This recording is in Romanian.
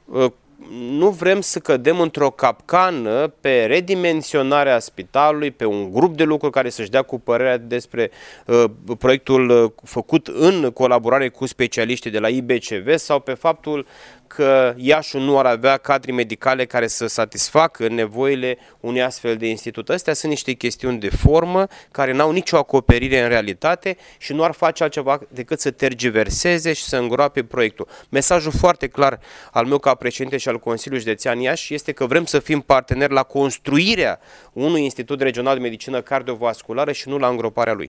Nu vrem să cădem într-o capcană pe redimensionarea spitalului, pe un grup de lucru care să-și dea cu părerea despre proiectul făcut în colaborare cu specialiștii de la IBCV sau pe faptul că Iașul nu ar avea cadre medicale care să satisfacă nevoile unui astfel de institut. Astea sunt niște chestiuni de formă care n-au nicio acoperire în realitate și nu ar face altceva decât să tergiverseze și să îngroape proiectul. Mesajul foarte clar al meu ca președinte și al Consiliului Județean Iași este că vrem să fim parteneri la construirea unui institut regional de medicină cardiovasculară și nu la îngroparea lui.